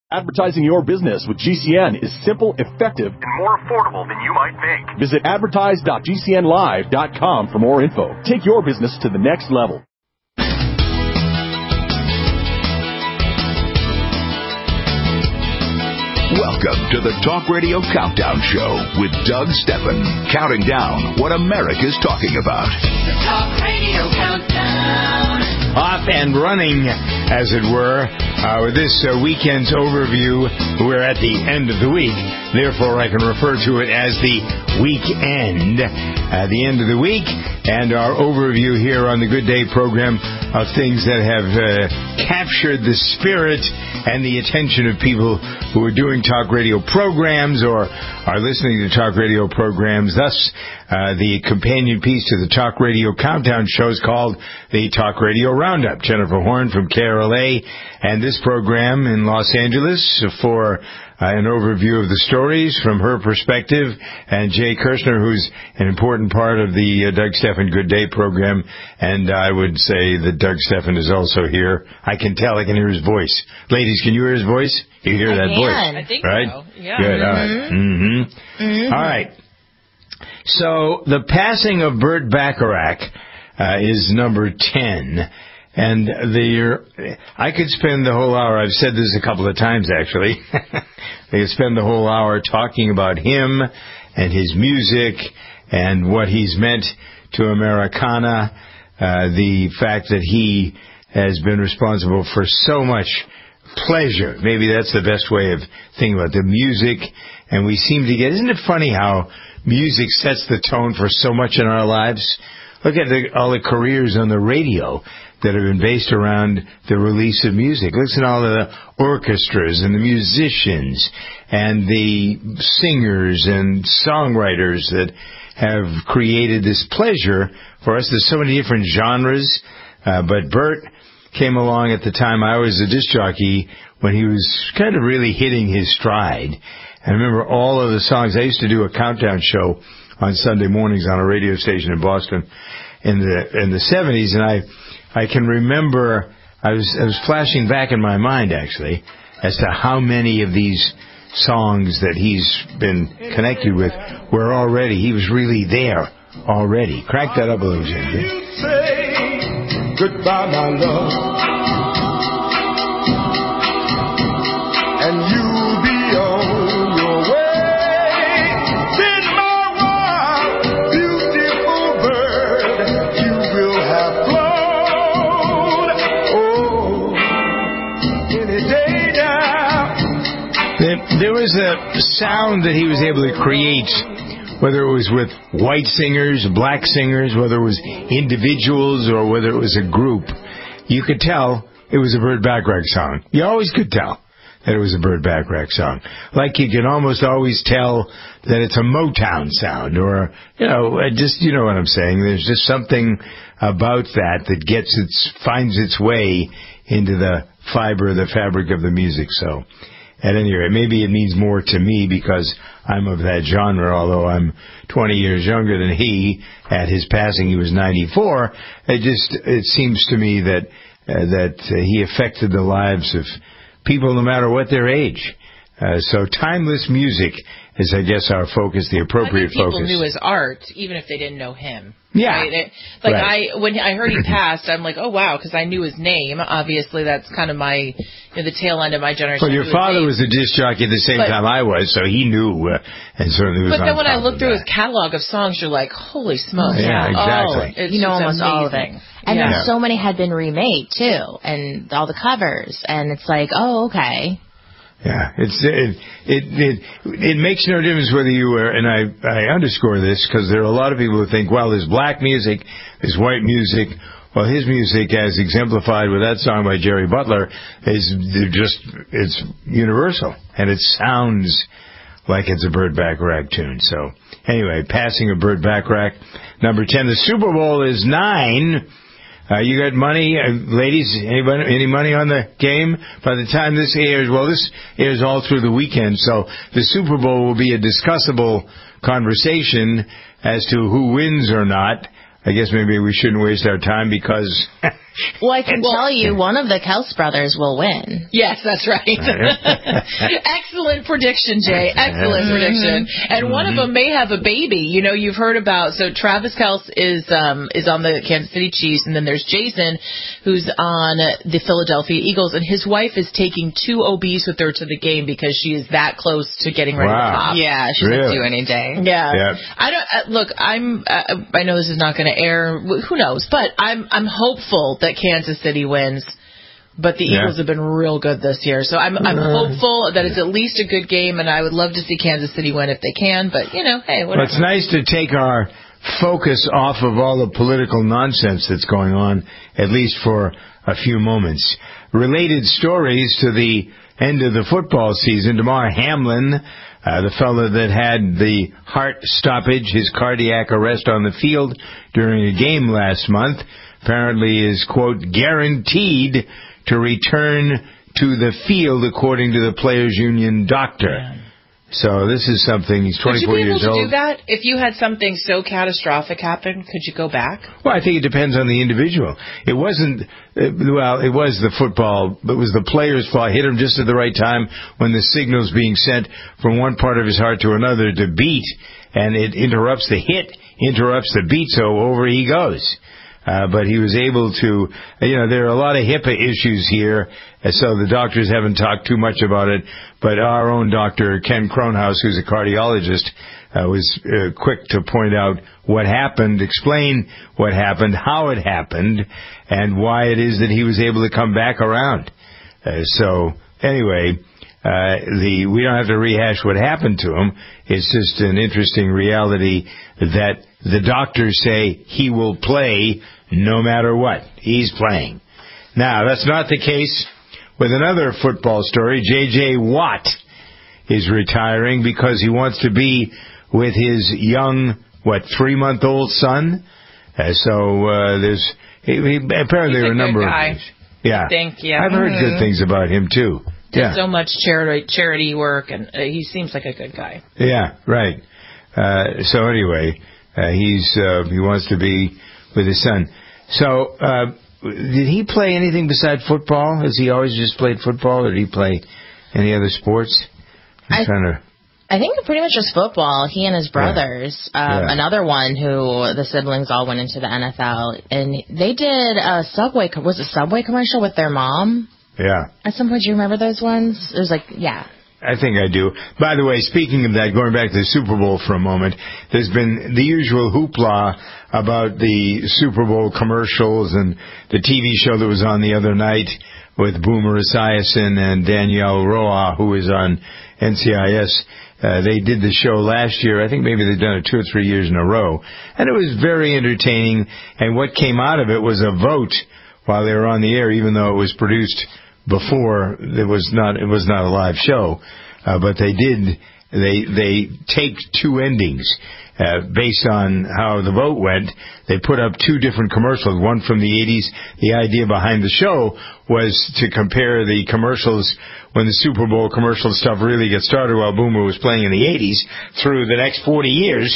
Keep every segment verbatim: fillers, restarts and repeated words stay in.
Advertising your business with G C N is simple, effective, and more affordable than you might think. Visit advertise dot g c n live dot com for more info. Take your business to the next level. Welcome to the Talk Radio Countdown Show with Doug Stephan, counting down what America's talking about. The Talk Radio Countdown. Off and running, as it were, uh, with this uh, weekend's overview. We're at the end of the week. Therefore, I can refer to it as the weekend. Uh, the end of the week, and our overview here on the Good Day program of things that have uh, captured the spirit and the attention of people who are doing talk radio programs or are listening to talk radio programs. Thus, uh, the companion piece to the Talk Radio Countdown show is called the Talk Radio Roundup. Jennifer Horn from K R L A and this program in Los Angeles for Uh, an overview of the stories from her perspective, and Jay Kirshner, who's an important part of the uh, Doug Stephan Good Day program, and I would say that Doug Stephan is also here. I can tell, I can hear his voice. Ladies, can you hear his voice? You hear I that can. voice? I think right? so. Yeah. Good, mm-hmm. all right. Mm-hmm. Mm-hmm. All right. So, the passing of Burt Bacharach uh, is number ten. And the, I could spend the whole hour, I've said this a couple of times actually, I could spend the whole hour talking about him and his music and what he's meant to Americana, uh, the fact that he has been responsible for so much pleasure. Maybe that's the best way of thinking about it. The music, and we seem to get, isn't it funny how music sets the tone for so much in our lives? Look at the, all the careers on the radio that have been based around the release of music. Listen to all the orchestras and the musicians and the singers and songwriters that have created this pleasure for us. There's so many different genres, uh, but Burt came along at the time I was a disc jockey when he was kind of really hitting his stride. I remember all of the songs. I used to do a countdown show on Sunday mornings on a radio station in Boston in the in the seventies, and I I can remember, I was, I was flashing back in my mind, actually, as to how many of these songs that he's been connected with were already, he was really there already. Crack that up a little bit. You say goodbye, my love, and you'll be on your way. Then my wild, beautiful bird, you will have flown. There was a sound that he was able to create, whether it was with white singers, black singers, whether it was individuals or whether it was a group. You could tell it was a Burt Bacharach song. You always could tell that it was a Burt Bacharach song. Like you can almost always tell that it's a Motown sound or, you know, just, you know what I'm saying. There's just something about that that gets its, finds its way into the fiber, the fabric of the music. So, at any rate, maybe it means more to me because I'm of that genre, although I'm twenty years younger than he. At his passing, he was ninety-four. It just, it seems to me that, uh, that uh, he affected the lives of people no matter what their age. Uh, so timeless music is, I guess, our focus, the appropriate I think people focus. knew his art, even if they didn't know him. Yeah. Right? It, like, right. I when I heard he passed, I'm like, oh, wow, because I knew his name. Obviously, that's kind of my, you know, the tail end of my generation. Well, your father was a disc jockey at the same but, time I was, so he knew, uh, and certainly was But then on when I top look of through that. his catalog of songs, you're like, holy smokes. Yeah, exactly. Oh, it's you know just almost all of amazing. it. And yeah. then so many had been remade, too, and all the covers, and it's like, oh, okay. Yeah, it's it it it, it makes no difference whether you are, and I I underscore this because there are a lot of people who think, well, there's black music, there's white music. Well, his music, as exemplified with that song by Jerry Butler, is just it's universal, and it sounds like it's a Burt Bacharach tune. So anyway, passing of Burt Bacharach, number ten. The Super Bowl is nine. Uh, you got money, uh, ladies, anybody, any money on the game? By the time this airs, well, this airs all through the weekend, so the Super Bowl will be a discussable conversation as to who wins or not. I guess maybe we shouldn't waste our time because Well, I can tell you, one of the Kels brothers will win. Yes, that's right. Excellent prediction, Jay. Excellent prediction. And one of them may have a baby. You know, you've heard about, so Travis Kelce is um, is on the Kansas City Chiefs, and then there's Jason, who's on the Philadelphia Eagles, and his wife is taking two O Bs with her to the game because she is that close to getting ready Wow. to pop. Yeah, she's Really? due any day. Yeah. Yeah. I don't uh, look. I'm. Uh, I know this is not going to air. Who knows? But I'm. I'm hopeful that Kansas City wins. But the Yeah. Eagles have been real good this year, so I'm. I'm hopeful that it's at least a good game, and I would love to see Kansas City win if they can. But you know, hey, whatever. Well, it's nice to take our focus off of all the political nonsense that's going on, at least for a few moments. Related stories to the end of the football season. Damar Hamlin, uh, the fellow that had the heart stoppage, his cardiac arrest on the field during a game last month, apparently is, quote, guaranteed to return to the field, according to the Players Union doctor. Yeah. So this is something, he's twenty-four Would you be able years to old. do that if you had something so catastrophic happen? Could you go back? Well, I think it depends on the individual. It wasn't, uh, well, it was the football, it was the player's fault. Hit him just at the right time when the signal's being sent from one part of his heart to another to beat, and it interrupts the hit, interrupts the beat, so over he goes. Uh, but he was able to, you know, there are a lot of HIPAA issues here, and so the doctors haven't talked too much about it. But our own doctor, Ken Kronhaus, who's a cardiologist, uh, was uh, quick to point out what happened, explain what happened, how it happened, and why it is that he was able to come back around. Uh, so, anyway, uh, the we don't have to rehash what happened to him. It's just an interesting reality that the doctors say he will play no matter what. He's playing. Now, that's not the case with another football story. J J. Watt is retiring because he wants to be with his young, what, three-month-old son. Uh, so uh, there's he, he, apparently He's there are a a number good guy. of things. Yeah, I think, yeah. I've heard Mm-hmm. good things about him too. Did Yeah, so much charity charity work, and uh, he seems like a good guy. yeah, right. Uh, so anyway, uh, he's uh, he wants to be with his son. So, uh, did he play anything besides football? Has he always just played football, or did he play any other sports? I'm I- trying to. I think pretty much just football. He and his brothers. Um, Yeah. Another one who the siblings all went into the N F L, and they did a Subway. co- Was it Subway commercial with their mom? Yeah, At some point, do you remember those ones? It was like, yeah. I think I do. By the way, speaking of that, going back to the Super Bowl for a moment, there's been the usual hoopla about the Super Bowl commercials and the T V show that was on the other night with Boomer Esiason and Danielle Roa, who is on N C I S. Uh, they did the show last year. I think maybe they've done it two or three years in a row. And it was very entertaining. And what came out of it was a vote while they were on the air, even though it was produced before. It was not, it was not a live show. Uh, but they did, they, they taped two endings. Uh, based on how the vote went, they put up two different commercials, one from the eighties. The idea behind the show was to compare the commercials when the Super Bowl commercial stuff really got started while Boomer was playing in the eighties through the next forty years.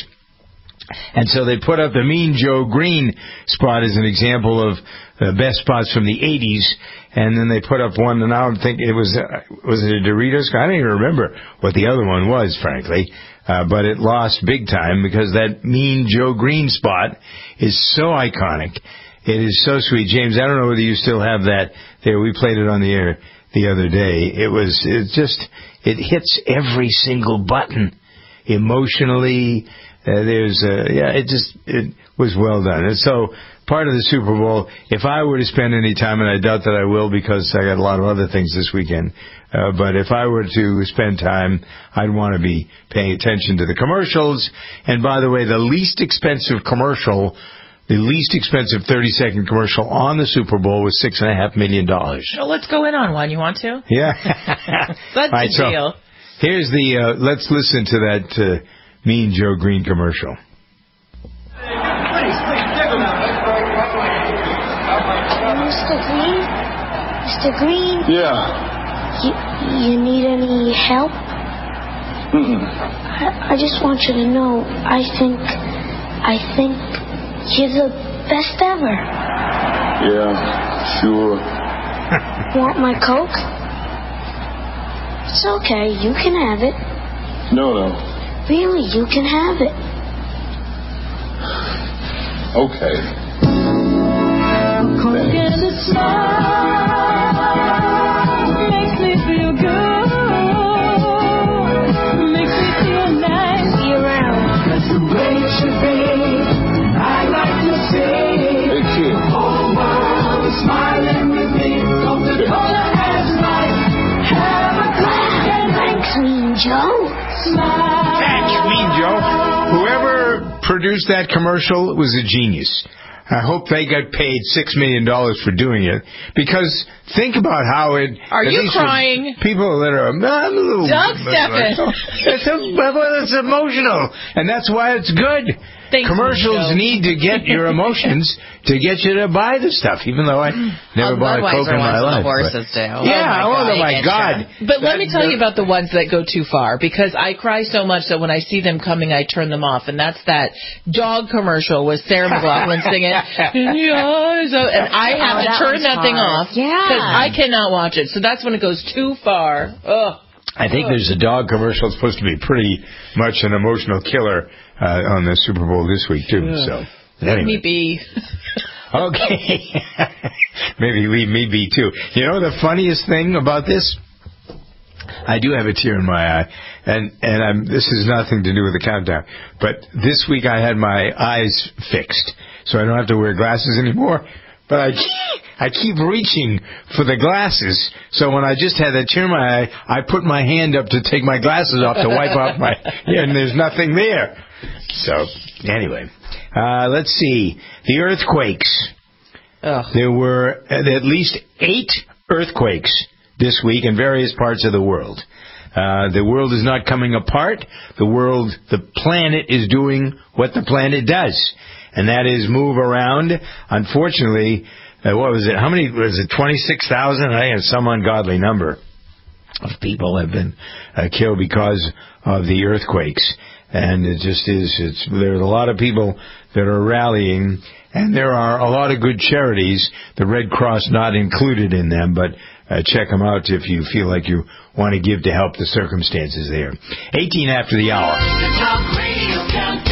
And so they put up the Mean Joe Green spot as an example of the best spots from the eighties. And then they put up one, and now I'm thinking it was, uh, was it a Doritos? I don't even remember what the other one was, frankly. Uh, but it lost big time because that Mean Joe Green spot is so iconic. It is so sweet. James, I don't know whether you still have that there. We played it on the air the other day. It was, it just, it hits every single button emotionally. Uh, there's, uh, yeah, it just, it was well done. And so, part of the Super Bowl, if I were to spend any time, and I doubt that I will because I got a lot of other things this weekend, uh, but if I were to spend time, I'd want to be paying attention to the commercials. And by the way, the least expensive commercial, the least expensive thirty-second commercial on the Super Bowl was six point five million dollars. So let's go in on one. You want to? Yeah. That's All right, the so deal. here's the, uh, let's listen to that uh, Mean Joe Green commercial. Mister Green? Mister Green? Yeah. You, you need any help? Mm-mm. I, I just want you to know, I think, I think you're the best ever. Yeah. Sure. Want my Coke? It's okay. You can have it. No, no. Really, you can have it. Okay. Coke and a smile makes me feel good. Makes me feel nice. Be around. That's the way it should be. I like to see Hey, kid. the whole world is smiling with me. Coca-Cola has life. Have a Coke and Thanks, Mean Joe. smile. Catch Mean Joe. Whoever produced that commercial was a genius. I hope they got paid six million dollars for doing it, because think about how it. Are at you least for crying? People that are I'm a little. Doug Stephan. It's, a, it's emotional, and that's why it's good. Thanks, Commercials Joe. need to get your emotions to get you to buy the stuff, even though I never Oh, bought a Coke Budweiser in my ones life. the horses but- do. Yeah, Oh, oh my my God. God. But let me That- tell you about the ones that go too far, because I cry so much that when I see them coming, I turn them off. And that's that dog commercial with Sarah McLachlan singing, "In your eyes of-" and I have Oh, to that turn one's that thing hard. off Yeah. because I cannot watch it. So that's when it goes too far. Ugh. I think there's a dog commercial that's supposed to be pretty much an emotional killer uh, on the Super Bowl this week, too. Ugh. So, Let anyway. me be. Okay. Maybe leave me be, too. You know the funniest thing about this? I do have a tear in my eye, and and I'm, this has nothing to do with the countdown. But this week I had my eyes fixed, so I don't have to wear glasses anymore. But I I keep reaching for the glasses, so when I just had that tear in my eye, I put my hand up to take my glasses off to wipe off my, yeah, and there's nothing there. So anyway, uh, let's see the earthquakes. Ugh. There were at least eight earthquakes this week in various parts of the world. Uh, the world is not coming apart. The world, the planet is doing what the planet does, and that is move around. Unfortunately, uh, what was it? How many was it? Twenty-six thousand. I think it's some ungodly number of people have been uh, killed because of the earthquakes, and it just is. It's there's a lot of people that are rallying. And there are a lot of good charities, the Red Cross not included in them, but uh, check them out if you feel like you want to give to help the circumstances there. eighteen after the hour. The Talk Radio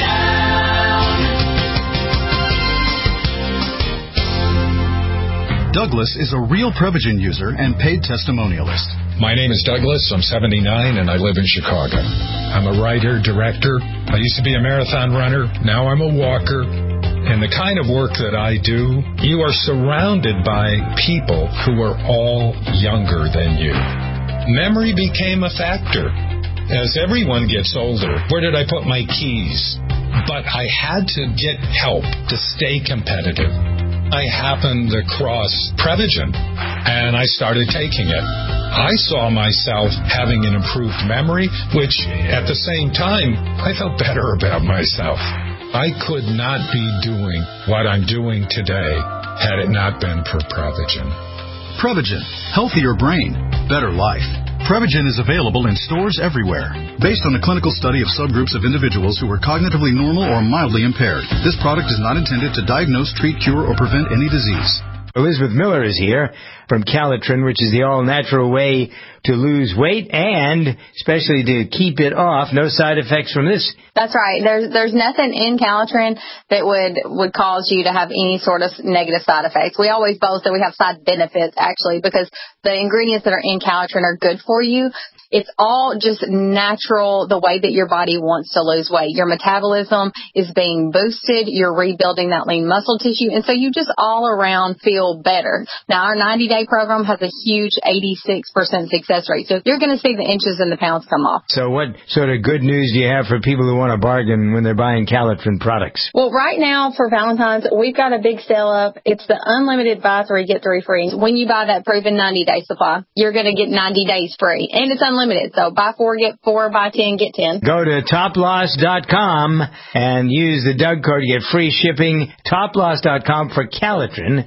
Countdown. Douglas is a real Prevagen user and paid testimonialist. My name is Douglas. I'm seventy-nine and I live in Chicago. I'm a writer, director. I used to be a marathon runner. Now I'm a walker. And the kind of work that I do, you are surrounded by people who are all younger than you. Memory became a factor. As everyone gets older, where did I put my keys? But I had to get help to stay competitive. I happened across Prevagen, and I started taking it. I saw myself having an improved memory, which at the same time, I felt better about myself. I could not be doing what I'm doing today had it not been for Prevagen. Prevagen. Healthier brain. Better life. Prevagen is available in stores everywhere. Based on a clinical study of subgroups of individuals who were cognitively normal or mildly impaired, this product is not intended to diagnose, treat, cure, or prevent any disease. Elizabeth Miller is here from Calitrin, which is the all-natural way to lose weight and especially to keep it off. No side effects from this. That's right. There's there's nothing in Calitrin that would, would cause you to have any sort of negative side effects. We always boast that we have side benefits, actually, because the ingredients that are in Calitrin are good for you. It's all just natural, the way that your body wants to lose weight. Your metabolism is being boosted. You're rebuilding that lean muscle tissue. And so you just all around feel better. Now, our ninety-day program has a huge eighty-six percent success rate. So you're going to see the inches and the pounds come off. So what sort of good news do you have for people who want to bargain when they're buying Calitrin products? Well, right now for Valentine's, we've got a big sale up. It's the unlimited buy three, get three free. When you buy that proven ninety-day supply, you're going to get ninety days free. And it's unlimited. Limited. So buy four, get four, buy ten, get ten. Go to top loss dot com and use the Doug code to get free shipping. top loss dot com for Calitrin.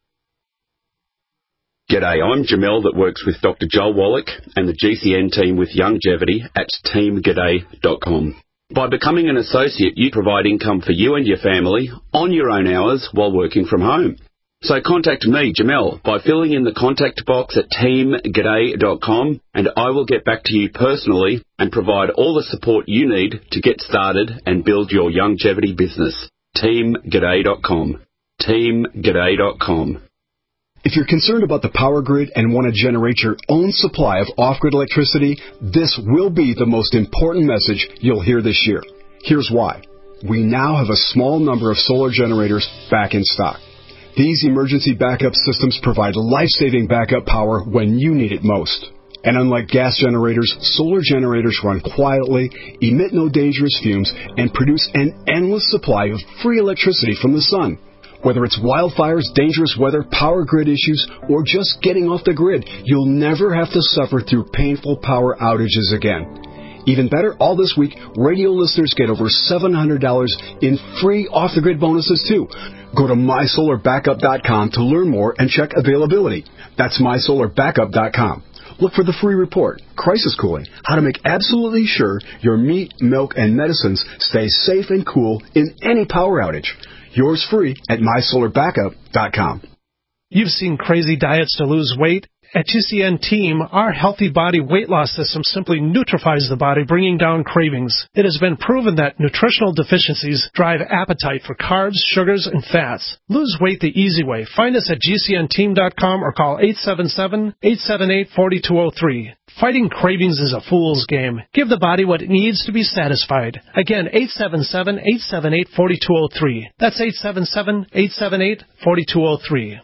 G'day, I'm Jamel that works with Doctor Joel Wallach and the G C N team with Longevity at team g'day dot com. By becoming an associate, you provide income for you and your family on your own hours while working from home. So contact me, Jamel, by filling in the contact box at team g'day dot com, and I will get back to you personally and provide all the support you need to get started and build your longevity business. team g'day dot com. team g'day dot com. If you're concerned about the power grid and want to generate your own supply of off-grid electricity, this will be the most important message you'll hear this year. Here's why. We now have a small number of solar generators back in stock. These emergency backup systems provide life-saving backup power when you need it most. And unlike gas generators, solar generators run quietly, emit no dangerous fumes, and produce an endless supply of free electricity from the sun. Whether it's wildfires, dangerous weather, power grid issues, or just getting off the grid, you'll never have to suffer through painful power outages again. Even better, all this week, radio listeners get over seven hundred dollars in free off-the-grid bonuses, too. Go to my solar backup dot com to learn more and check availability. That's my solar backup dot com. Look for the free report, Crisis Cooling, how to make absolutely sure your meat, milk, and medicines stay safe and cool in any power outage. Yours free at my solar backup dot com. You've seen crazy diets to lose weight. At G C N Team, our Healthy Body Weight Loss System simply neutralizes the body, bringing down cravings. It has been proven that nutritional deficiencies drive appetite for carbs, sugars, and fats. Lose weight the easy way. Find us at G C N team dot com or call eight seven seven, eight seven eight, four two zero three. Fighting cravings is a fool's game. Give the body what it needs to be satisfied. Again, eight seven seven, eight seven eight, four two zero three. That's eight seven seven, eight seven eight, four two zero three.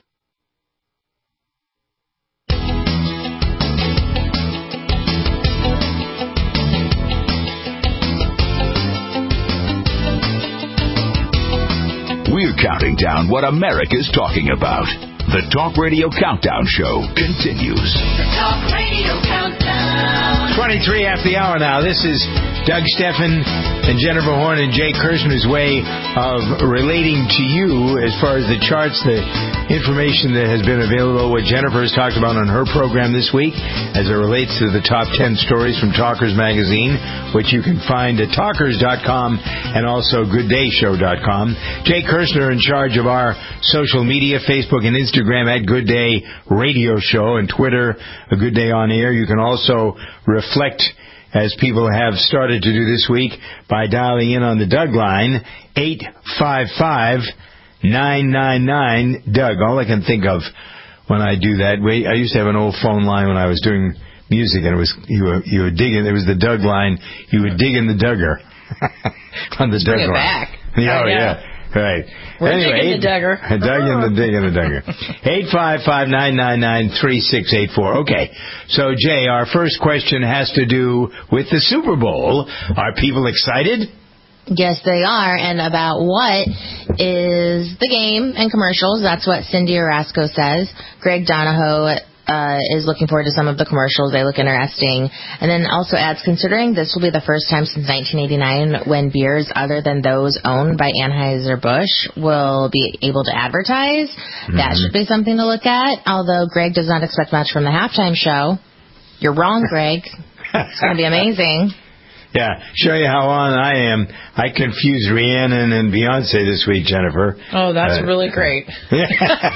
We're counting down what America's talking about. The Talk Radio Countdown Show continues. The Talk Radio Countdown. twenty-three after the hour now. This is Doug Steffen and Jennifer Horn and Jay Kirshner's way of relating to you as far as the charts, the information that has been available, what Jennifer has talked about on her program this week as it relates to the top ten stories from Talkers Magazine, which you can find at talkers dot com and also good day show dot com. Jay Kirshner in charge of our social media, Facebook and Instagram at Good Day Radio Show, and Twitter, A Good Day On Air. You can also reflect, as people have started to do this week, by dialing in on the Doug line, eight five five, nine nine nine, Doug. All I can think of when I do that, wait, I used to have an old phone line when I was doing music, and it was you were, you were digging, it was the Doug line, you were digging the Duggar on the Doug Bring it line. back. Oh, yeah. yeah. Right. We're anyway, digging the Duggar. Digging the digging the Duggar. eight five five, nine nine nine, three six eight four. Okay. So, Jay, our first question has to do with the Super Bowl. Are people excited? Yes, they are. And about what is the game and commercials. That's what Cindy Orasco says. Greg Donahoe Uh, is looking forward to some of the commercials. They look interesting. And then also adds, considering this will be the first time since nineteen eighty-nine when beers other than those owned by Anheuser-Busch will be able to advertise, mm-hmm. that should be something to look at. Although Greg does not expect much from the halftime show. You're wrong, Greg. It's going to be amazing. Yeah, show you how on I am. I confused Rhiannon and Beyonce this week, Jennifer. Oh, that's uh, really great. Right,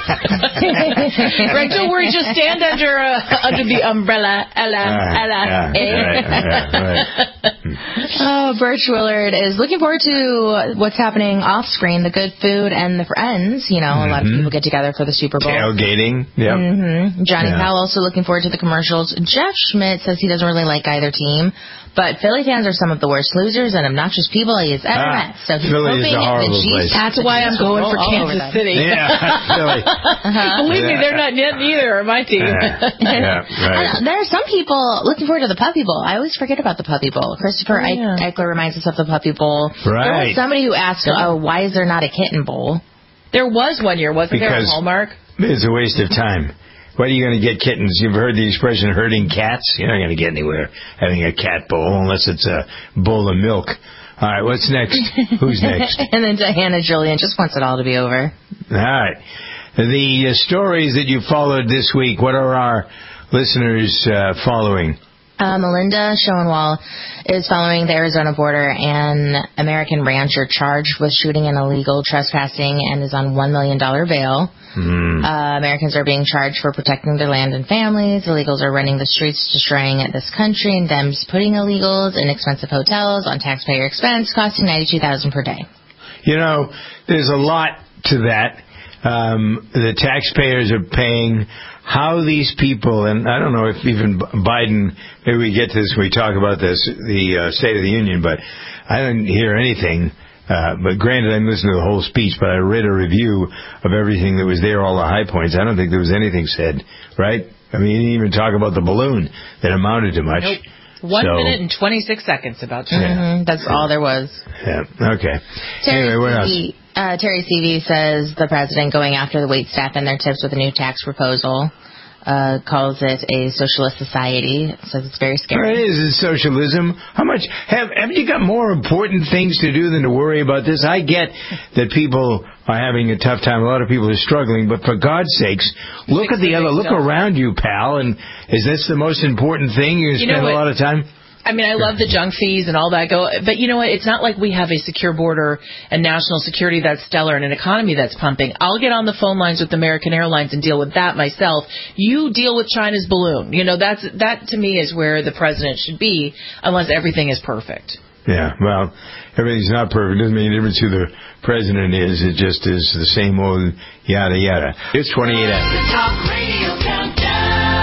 don't worry, just stand under uh, under the umbrella. Ella, uh, Ella, yeah, eh? right, right, right. Oh, Birch Willard is looking forward to what's happening off screen, the good food and the friends. You know, mm-hmm. a lot of people get together for the Super Bowl. Tailgating, yep. Mm-hmm. Johnny yeah. Powell also looking forward to the commercials. Jeff Schmidt says he doesn't really like either team. But Philly fans are some of the worst losers and obnoxious people he has ever ah, met. So he's Philly hoping is a horrible the place. That's why I'm going for Kansas City. Yeah, Philly. Uh-huh. Believe yeah. me, they're not net neither. My team. Yeah, yeah, right. There are some people looking forward to the Puppy Bowl. I always forget about the Puppy Bowl. Christopher oh, yeah. Eichler reminds us of the Puppy Bowl. Right. There was somebody who asked, "Oh, why is there not a Kitten Bowl?" There was one year, wasn't because there? Hallmark. It's a waste of time. What are you going to get kittens? You've heard the expression herding cats? You're not going to get anywhere having a cat bowl unless it's a bowl of milk. All right, what's next? Who's next? And then Diana Julian just wants it all to be over. All right. The uh, stories that you followed this week, what are our listeners uh, following? Uh, Melinda Schoenwall is following the Arizona border. An American rancher charged with shooting and illegal trespassing and is on one million dollars bail. Mm. Uh, Americans are being charged for protecting their land and families. Illegals are running the streets, destroying this country, and Dems putting illegals in expensive hotels on taxpayer expense, costing ninety-two thousand dollars per day. You know, there's a lot to that. Um, the taxpayers are paying. How these people, and I don't know if even Biden, maybe we get to this when we talk about this, the uh, State of the Union, but I didn't hear anything. Uh, but granted, I didn't listen to the whole speech, but I read a review of everything that was there, all the high points. I don't think there was anything said, right? I mean, he didn't even talk about the balloon that amounted to much. Nope. One so, minute and twenty-six seconds about mm-hmm. yeah. That's all there was. Yeah, okay. Terry anyway, what else? Uh, Terry Seavey says the president going after the wait staff and their tips with a new tax proposal. Uh, calls it a socialist society. Says it's very scary. It is. It's socialism. How much have have you got more important things to do than to worry about this? I get that people are having a tough time. A lot of people are struggling, but for God's sakes, look at the other. Look around you, pal. And is this the most important thing? You, you spend a lot of time. I mean, I love the junk fees and all that go, but you know what? It's not like we have a secure border and national security that's stellar and an economy that's pumping. I'll get on the phone lines with American Airlines and deal with that myself. You deal with China's balloon. You know, that's that to me is where the president should be, unless everything is perfect. Yeah, well, everything's not perfect. It doesn't make a difference who the president is. It just is the same old yada yada. It's twenty-eight after. Talk Radio Countdown.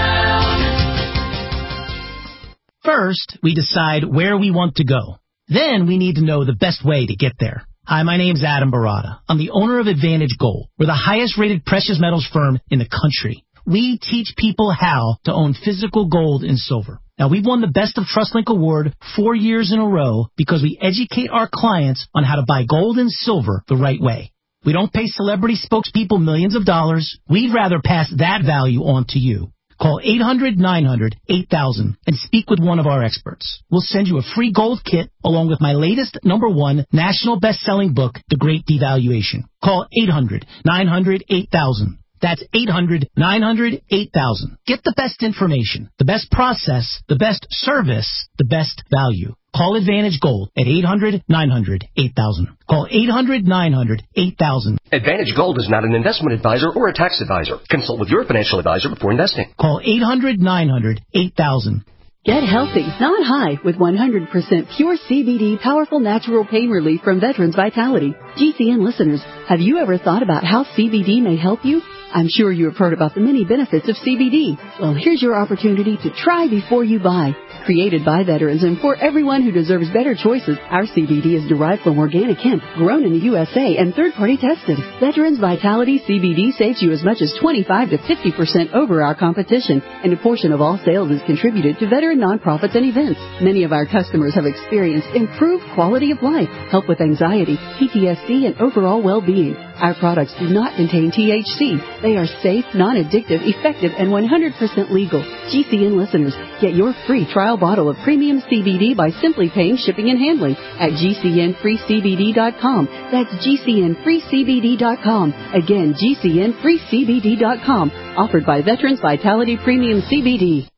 First, we decide where we want to go. Then we need to know the best way to get there. Hi, my name's Adam Barada. I'm the owner of Advantage Gold. We're the highest-rated precious metals firm in the country. We teach people how to own physical gold and silver. Now, we've won the Best of TrustLink Award four years in a row because we educate our clients on how to buy gold and silver the right way. We don't pay celebrity spokespeople millions of dollars. We'd rather pass that value on to you. Call eight hundred nine hundred eight thousand and speak with one of our experts. We'll send you a free gold kit along with my latest number one national best-selling book, The Great Devaluation. Call eight hundred nine hundred eight thousand. That's eight hundred nine hundred eight thousand. Get the best information, the best process, the best service, the best value. Call Advantage Gold at eight hundred nine hundred eight thousand. Call eight hundred nine hundred eight thousand. Advantage Gold is not an investment advisor or a tax advisor. Consult with your financial advisor before investing. Call eight hundred nine hundred eight thousand. Get healthy, not high, with one hundred percent pure C B D powerful natural pain relief from Veterans Vitality. G C N listeners, have you ever thought about how C B D may help you? I'm sure you have heard about the many benefits of C B D. Well, here's your opportunity to try before you buy. Created by veterans and for everyone who deserves better choices, our C B D is derived from organic hemp, grown in the U S A, and third-party tested. Veterans Vitality C B D saves you as much as twenty-five to fifty percent over our competition, and a portion of all sales is contributed to veteran nonprofits and events. Many of our customers have experienced improved quality of life, help with anxiety, P T S D, and overall well-being. Our products do not contain T H C. They are safe, non-addictive, effective, and one hundred percent legal. G C N listeners, get your free trial bottle of premium C B D by simply paying shipping and handling at G C N free C B D dot com. That's G C N free C B D dot com. Again, G C N free C B D dot com. Offered by Veterans Vitality Premium C B D.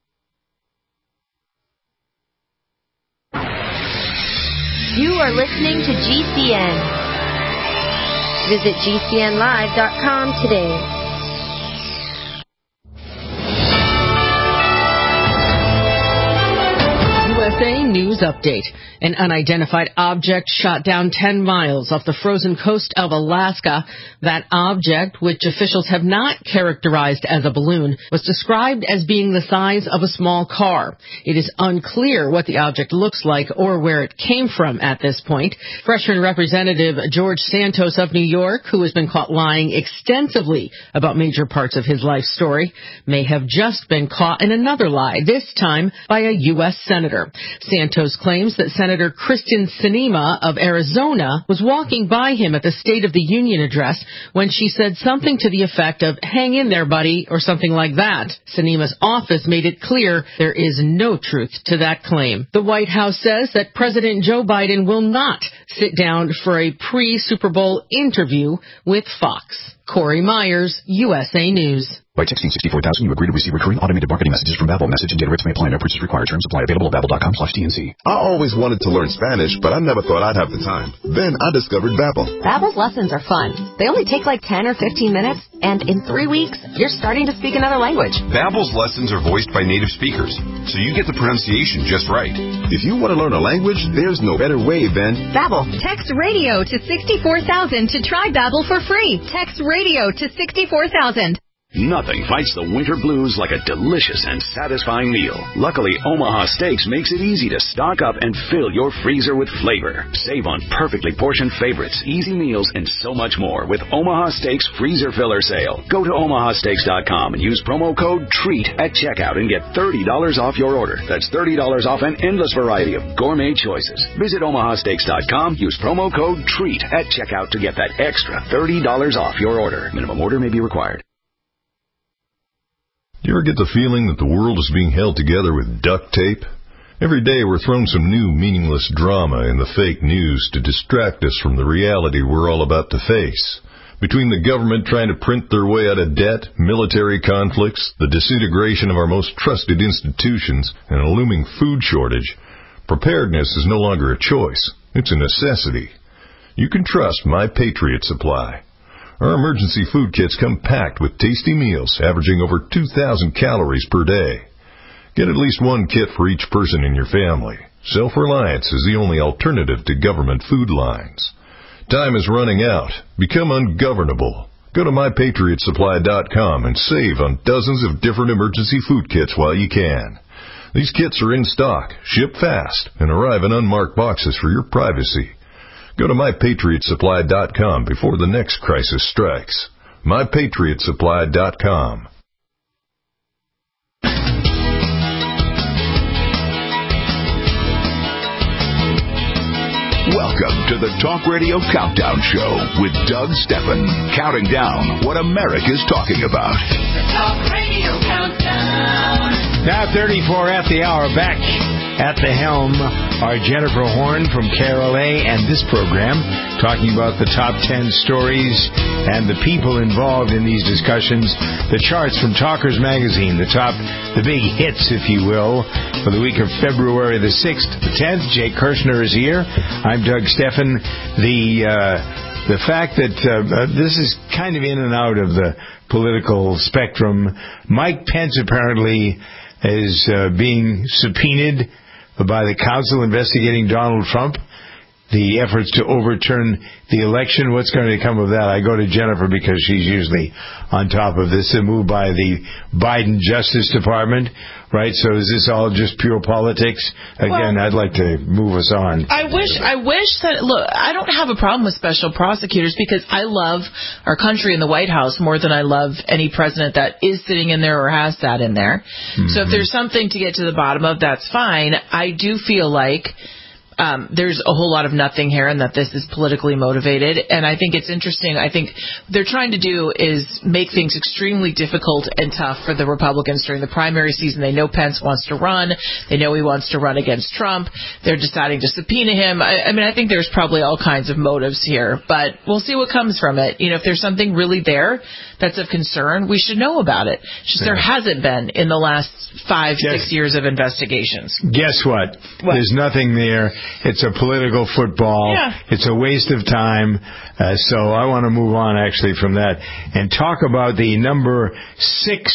You are listening to G C N. Visit G C N live dot com today. U S A News Update. An unidentified object shot down ten miles off the frozen coast of Alaska. That object, which officials have not characterized as a balloon, was described as being the size of a small car. It is unclear what the object looks like or where it came from at this point. Freshman Representative George Santos of New York, who has been caught lying extensively about major parts of his life story, may have just been caught in another lie, this time by a U S senator. Santos claims that Senator Kristen Sinema of Arizona was walking by him at the State of the Union address when she said something to the effect of, "Hang in there, buddy," or something like that. Sinema's office made it clear there is no truth to that claim. The White House says that President Joe Biden will not sit down for a pre-Super Bowl interview with Fox. Corey Myers, U S A News. By texting sixty-four thousand, you agree to receive recurring automated marketing messages from Babbel. Message and data rates may apply. No purchase required. Terms apply. Available at babbel.com slash TNC. I always wanted to learn Spanish, but I never thought I'd have the time. Then I discovered Babbel. Babbel's lessons are fun. They only take like ten or fifteen minutes, and in three weeks, you're starting to speak another language. Babbel's lessons are voiced by native speakers, so you get the pronunciation just right. If you want to learn a language, there's no better way than Babbel. Text radio to sixty-four thousand to try Babbel for free. Text radio to sixty-four thousand. Nothing fights the winter blues like a delicious and satisfying meal. Luckily, Omaha Steaks makes it easy to stock up and fill your freezer with flavor. Save on perfectly portioned favorites, easy meals, and so much more with Omaha Steaks Freezer Filler Sale. Go to omaha steaks dot com and use promo code TREAT at checkout and get thirty dollars off your order. That's thirty dollars off an endless variety of gourmet choices. Visit omaha steaks dot com, use promo code TREAT at checkout to get that extra thirty dollars off your order. Minimum order may be required. Do you ever get the feeling that the world is being held together with duct tape? Every day we're thrown some new meaningless drama in the fake news to distract us from the reality we're all about to face. Between the government trying to print their way out of debt, military conflicts, the disintegration of our most trusted institutions, and a looming food shortage, preparedness is no longer a choice. It's a necessity. You can trust My Patriot Supply. Our emergency food kits come packed with tasty meals averaging over two thousand calories per day. Get at least one kit for each person in your family. Self-reliance is the only alternative to government food lines. Time is running out. Become ungovernable. Go to my patriot supply dot com and save on dozens of different emergency food kits while you can. These kits are in stock, ship fast, and arrive in unmarked boxes for your privacy. Go to my patriot supply dot com before the next crisis strikes. my patriot supply dot com. Welcome to the Talk Radio Countdown Show with Doug Steffen, counting down what America's talking about. The Talk Radio Countdown. Now thirty-four at the hour. Back at the helm are Jennifer Horn from K R L A and this program, talking about the top ten stories and the people involved in these discussions. The charts from Talkers Magazine, the top, the big hits, if you will, for the week of February the sixth, the tenth. Jay Kirshner is here. I'm Doug Steffen. The uh, the fact that uh, this is kind of in and out of the political spectrum. Mike Pence apparently is uh, being subpoenaed by the council investigating Donald Trump, the efforts to overturn the election. What's going to come of that? I go to Jennifer because she's usually on top of this. A move by the Biden Justice Department, right? So is this all just pure politics? Again, well, I'd like to move us on. I wish, I wish that, look, I don't have a problem with special prosecutors because I love our country in the White House more than I love any president that is sitting in there or has sat in there. Mm-hmm. So if there's something to get to the bottom of, that's fine. I do feel like Um, there's a whole lot of nothing here and that this is politically motivated. And I think it's interesting. I think what they're trying to do is make things extremely difficult and tough for the Republicans during the primary season. They know Pence wants to run. They know he wants to run against Trump. They're deciding to subpoena him. I, I mean, I think there's probably all kinds of motives here, but we'll see what comes from it. You know, if there's something really there that's of concern, we should know about it. Just yeah. There hasn't been in the last five, Guess, six years of investigations. Guess what? what? There's nothing there. It's a political football. Yeah. It's a waste of time. Uh, so I want to move on, actually, from that and talk about the number six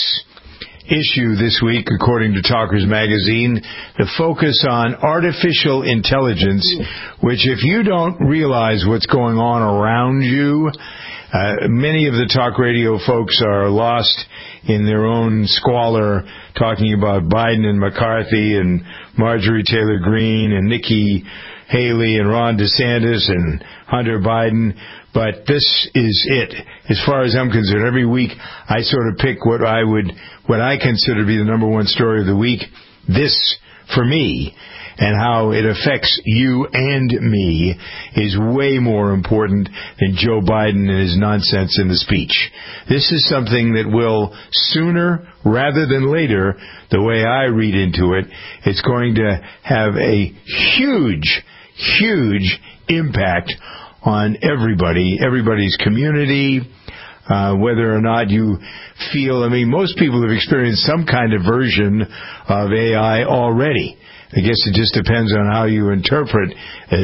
issue this week, according to Talkers Magazine, the focus on artificial intelligence, which if you don't realize what's going on around you, uh, many of the talk radio folks are lost in their own squalor, talking about Biden and McCarthy and Marjorie Taylor Greene and Nikki Haley and Ron DeSantis and Hunter Biden. But this is it. As far as I'm concerned, every week I sort of pick what I would, what I consider to be the number one story of the week. This, for me, and how it affects you and me is way more important than Joe Biden and his nonsense in the speech. This is something that will, sooner rather than later, the way I read into it, it's going to have a huge, huge impact on everybody, everybody's community, uh, whether or not you feel, I mean, most people have experienced some kind of version of A I already. I guess it just depends on how you interpret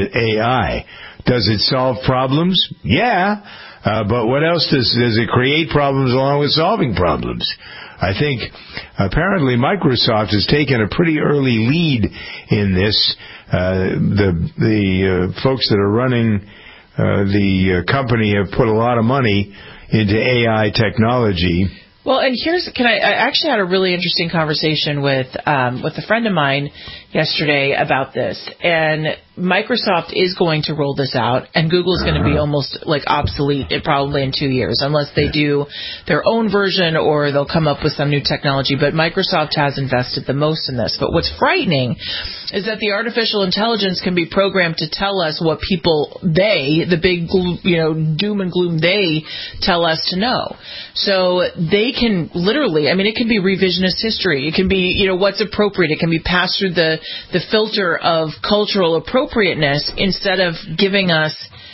A I. Does it solve problems? Yeah. Uh, but what else does, does it create problems along with solving problems? I think apparently Microsoft has taken a pretty early lead in this. Uh, the the uh, folks that are running uh, the uh, company have put a lot of money into A I technology. Well, and here's, can I, I actually had a really interesting conversation with, um, with a friend of mine yesterday about this. And Microsoft is going to roll this out, and Google is going to be almost like obsolete it probably in two years, unless they do their own version or they'll come up with some new technology. But Microsoft has invested the most in this. But what's frightening is that the artificial intelligence can be programmed to tell us what people, they, the big, you know, doom and gloom, they tell us to know. So they can literally, I mean, it can be revisionist history. It can be, you know, what's appropriate. It can be passed through the, the filter of cultural appropriateness instead of giving us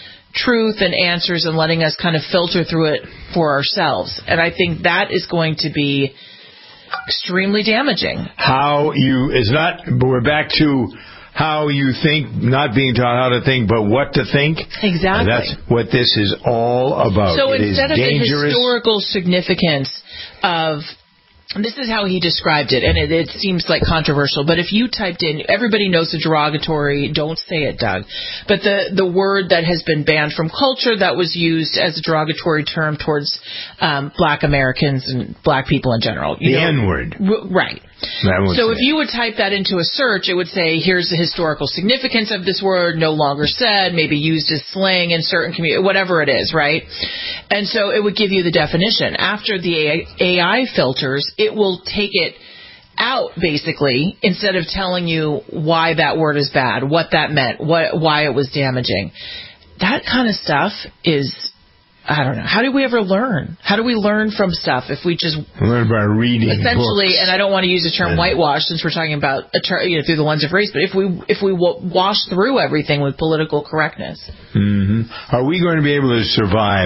truth and answers and letting us kind of filter through it for ourselves. And I think that is going to be extremely damaging. How you, is not, but we're back to how you think, not being taught how to think, but what to think. Exactly. And that's what this is all about. So it instead of dangerous. the historical significance of, this is how he described it, and it, it seems like controversial, but if you typed in, everybody knows the derogatory, don't say it, Doug, but the, the word that has been banned from culture that was used as a derogatory term towards um, black Americans and black people in general. You the know, N-word. R- right. So if you would type that into a search, it would say, here's the historical significance of this word, no longer said, maybe used as slang in certain communities, whatever it is, right? And so it would give you the definition. After the A I filters, it will take it out, basically, instead of telling you why that word is bad, what that meant, what, why it was damaging. That kind of stuff is, I don't know. How do we ever learn? How do we learn from stuff if we just learn by reading essentially? books. And I don't want to use the term whitewash since we're talking about a ter- you know, through the lens of race. But if we if we w- wash through everything with political correctness, mm-hmm. Are we going to be able to survive?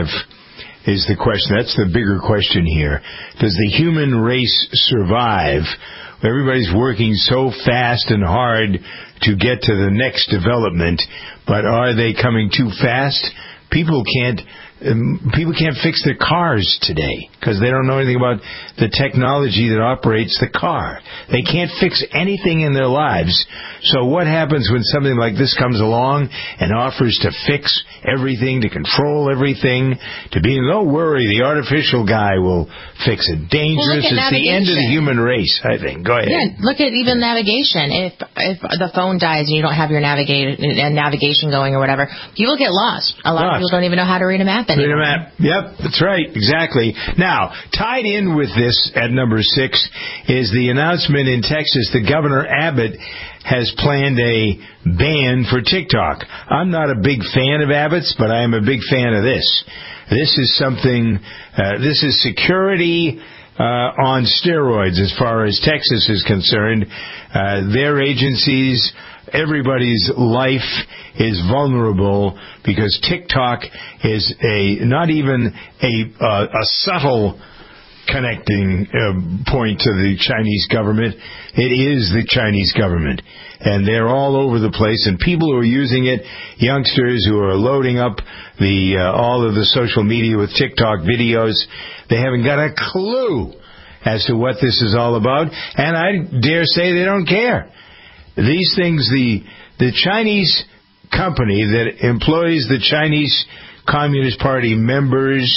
Is the question. That's the bigger question here. Does the human race survive? Everybody's working so fast and hard to get to the next development, but are they coming too fast? People can't. Um, people can't fix their cars today because they don't know anything about the technology that operates the car. They can't fix anything in their lives. So what happens when something like this comes along and offers to fix everything, to control everything, to be, don't worry, the artificial guy will fix it. Dangerous. Well, it's the end of the human race, I think. Go ahead. Yeah, look at even navigation. If if the phone dies and you don't have your navigate, navigation going or whatever, people get lost. A lot lost. of people don't even know how to read a map. Read a map. Yep, that's right. Exactly. Now, tied in with this at number six is the announcement in Texas that Governor Abbott has planned a ban for TikTok. I'm not a big fan of Abbott's, but I am a big fan of this. This is something, uh, this is security uh, on steroids as far as Texas is concerned. Uh, their agencies, everybody's life is vulnerable because TikTok is a not even a uh, a subtle connecting uh, point to the Chinese government. It is the Chinese government, and they're all over the place. And people who are using it, youngsters who are loading up the uh, all of the social media with TikTok videos, they haven't got a clue as to what this is all about. And I dare say they don't care. These things, the the Chinese company that employs the Chinese Communist Party members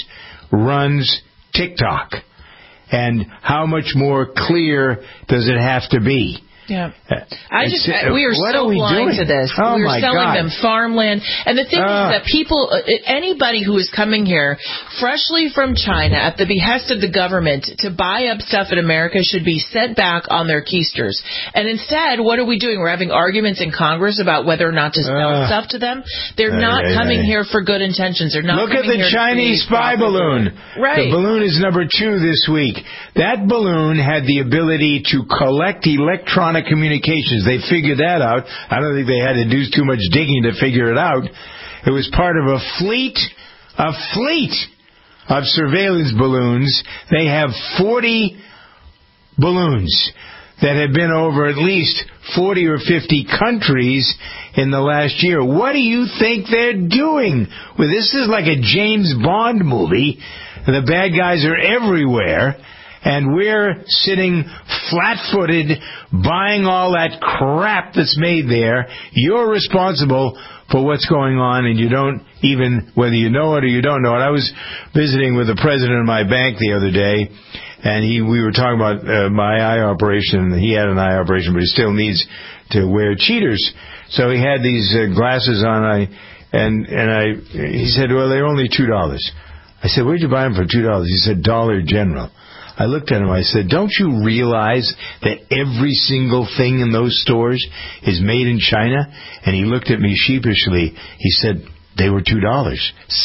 runs TikTok. And how much more clear does it have to be? Yeah. I just, uh, we are so are we blind doing? to this. Oh we are my selling God. them farmland. And the thing uh. is that people, anybody who is coming here freshly from China at the behest of the government to buy up stuff in America should be sent back on their keisters. And instead, what are we doing? We're having arguments in Congress about whether or not to sell uh. stuff to them. They're uh, not uh, coming uh, here for good intentions. They're not Look at the Chinese spy balloon. Right. The balloon is number two this week. That balloon had the ability to collect electronic communications. They figured that out. I don't think they had to do too much digging to figure it out. It was part of a fleet, a fleet of surveillance balloons. They have forty balloons that have been over at least forty or fifty countries in the last year. What do you think they're doing? Well, this is like a James Bond movie. The bad guys are everywhere, and we're sitting flat-footed buying all that crap that's made there. You're responsible for what's going on, and you don't even, whether you know it or you don't know it. I was visiting with the president of my bank the other day, and he we were talking about uh, my eye operation. He had an eye operation, but he still needs to wear cheaters. So he had these uh, glasses on, I, and and I. He said, well, they're only two dollars. I said, where'd you buy them for two dollars? He said, Dollar General. I looked at him, I said, don't you realize that every single thing in those stores is made in China? And he looked at me sheepishly. He said, they were two dollars.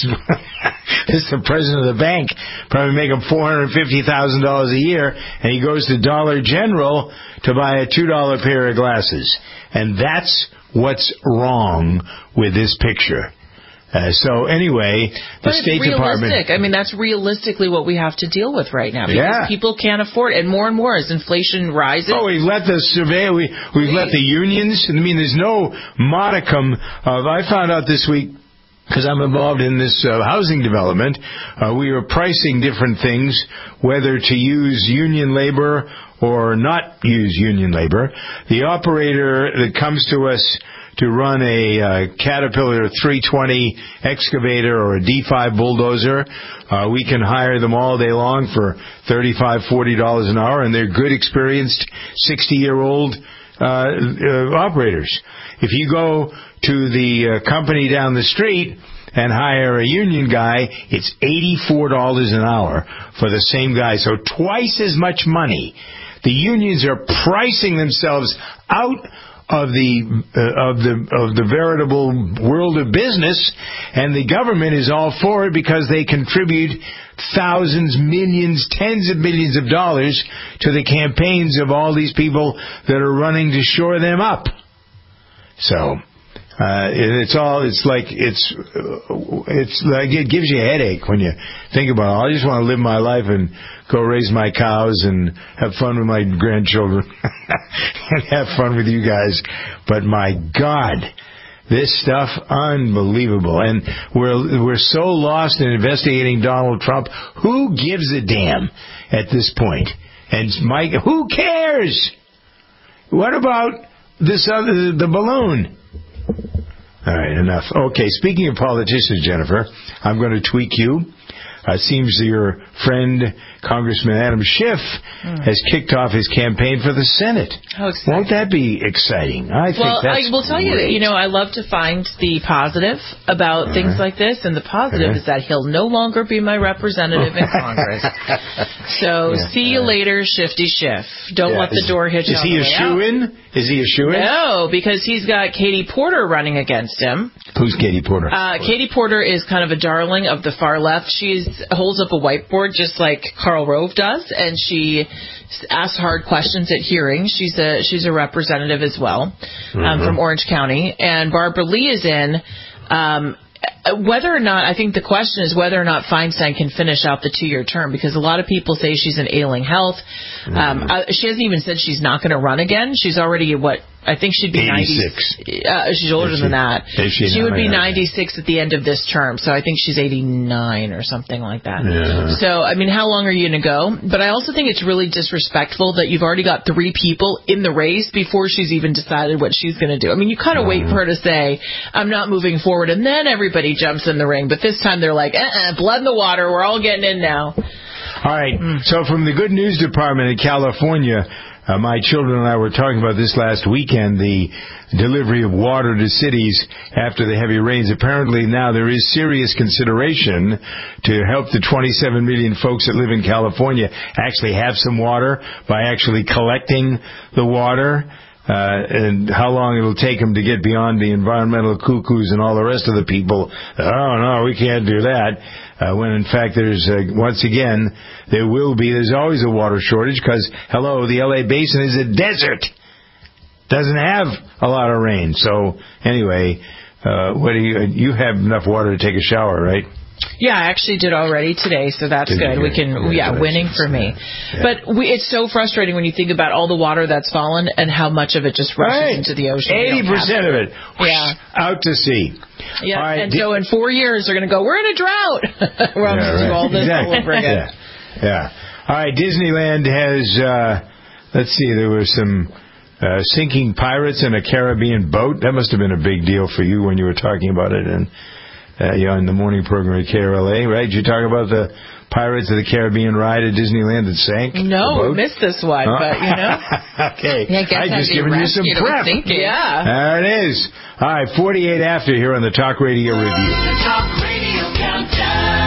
This is the president of the bank, probably making four hundred fifty thousand dollars a year, and he goes to Dollar General to buy a two dollar pair of glasses. And that's what's wrong with this picture. Uh, so anyway, the but State it's Department... realistic. I mean, that's realistically what we have to deal with right now. Because Yeah. people can't afford it. And more and more as inflation rises... Oh, we've let the survey, we, we've let the unions... I mean, there's no modicum of... I found out this week, because I'm involved in this uh, housing development, uh, we were pricing different things, whether to use union labor or not use union labor. The operator that comes to us to run a uh, Caterpillar three twenty excavator or a D five bulldozer, uh, we can hire them all day long for thirty-five dollars, forty dollars an hour, and they're good, experienced sixty-year-old uh, uh, operators. If you go to the uh, company down the street and hire a union guy, it's eighty-four dollars an hour for the same guy, so twice as much money. The unions are pricing themselves out of the uh, of the of the veritable world of business, and the government is all for it because they contribute thousands, millions, tens of millions of dollars to the campaigns of all these people that are running to shore them up. So uh, it's all it's like it's it's like it gives you a headache when you think about it. I just want to live my life and go raise my cows and have fun with my grandchildren and have fun with you guys. But my God, this stuff, unbelievable. And we're we're so lost in investigating Donald Trump. Who gives a damn at this point? And Mike, who cares? What about this other, the balloon? All right, enough. Okay, speaking of politicians, Jennifer, I'm going to tweak you. Uh, seems your friend, Congressman Adam Schiff, mm. has kicked off his campaign for the Senate. How exciting. Won't that be exciting? I think well, that's I will tell great. you, you know, I love to find the positive about uh-huh. things like this, and the positive uh-huh. is that he'll no longer be my representative in Congress. So, yeah. see you later, Shifty Schiff. Don't yeah. let the door hit you Is on he the a way shoo-in? Is he a shoo-in? No, because he's got Katie Porter running against him. Who's Katie Porter? Uh, Katie Porter is kind of a darling of the far left. She holds up a whiteboard just like Karl Rove does, and she asks hard questions at hearings. She's a she's a representative as well um, mm-hmm. from Orange County. And Barbara Lee is in. Um, whether or not, I think the question is whether or not Feinstein can finish out the two-year term, because a lot of people say she's in ailing health. Mm-hmm. Um, uh, she hasn't even said she's not going to run again. She's already, what, I think she'd be eighty-six. ninety. Uh, she's older she, than that. She, she would be ninety-six at the end of this term, so I think she's eighty-nine or something like that. Yeah. So, I mean, how long are you going to go? But I also think it's really disrespectful that you've already got three people in the race before she's even decided what she's going to do. I mean, you kind of mm-hmm. wait for her to say, I'm not moving forward, and then everybody jumps in the ring. But this time they're like, uh-uh, blood in the water, we're all getting in now. All right, mm. so from the Good News Department in California, Uh, my children and I were talking about this last weekend, the delivery of water to cities after the heavy rains. Apparently now there is serious consideration to help the twenty-seven million folks that live in California actually have some water by actually collecting the water. Uh, and how long it'll take them to get beyond the environmental cuckoos and all the rest of the people. Oh, no, we can't do that. Uh, when, in fact, there's, uh, once again, there will be, there's always a water shortage because, hello, the L A Basin is a desert. Doesn't have a lot of rain. So, anyway, uh, what do you, you have enough water to take a shower, right? Yeah, I actually did already today, so that's did good. We can, yeah, winning for me. Yeah. But we, it's so frustrating when you think about all the water that's fallen and how much of it just rushes right. into the ocean. eighty percent of it, yeah, out to sea. Yeah, right. and so in four years they're going to go, we're in a drought. We're going to do all this exactly. all over again. Yeah. yeah. All right, Disneyland has, uh, let's see, there were some uh, sinking pirates in a Caribbean boat. That must have been a big deal for you when you were talking about it and. Uh, yeah, in the morning program at K R L A, right? Did you talk about the Pirates of the Caribbean ride at Disneyland that sank? No, we missed this one, huh? But, you know. okay. Yeah, I guess I just given you some prep. Yeah. There it is. All right, forty-eight after here on the Talk Radio Review. The Talk Radio Countdown.